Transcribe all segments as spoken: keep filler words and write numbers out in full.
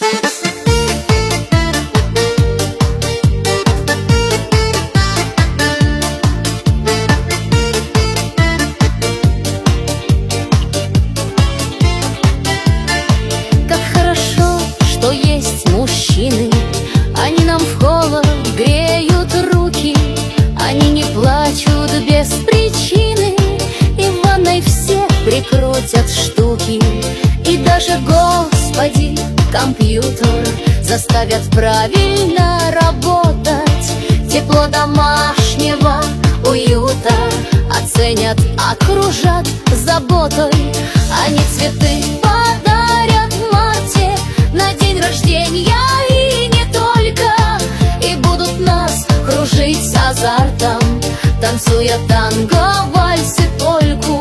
Мужчины, они нам в холод греют руки, они не плачут без причины, и в ванной все прикрутят штуки. И даже, Господи, компьютер заставят правильно работать. Тепло домашнего уюта оценят, окружат заботой. Они цветы подарят в марте на день рождения и не только, и будут нас кружить с азартом, танцуя танго, вальс и польку.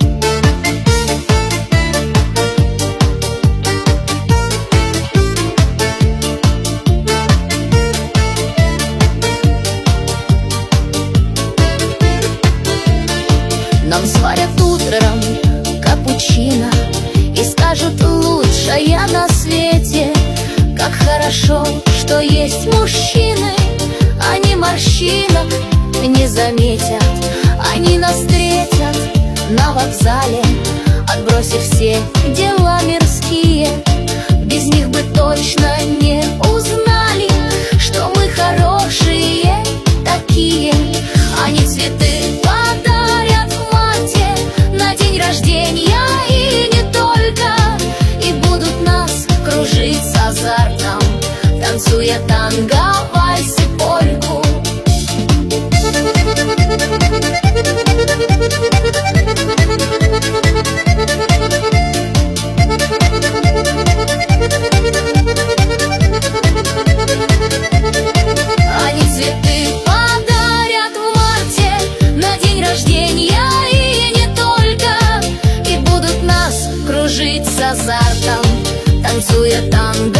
Нам сварят утром капучино и скажут: лучшая на свете. Как хорошо, что есть мужчины, они морщинок не заметят, они нас встретят на вокзале, отбросив все дела мирские. Без них бы точно не узнали, что мы хорошие такие. Они цветы подарят в марте на день рождения и не только, и будут нас кружить с азартом, танцуя танго, вальс и польку. Они цветы подарят в марте на день рождения и не только, и будут нас кружить с азартом, танцуя танго.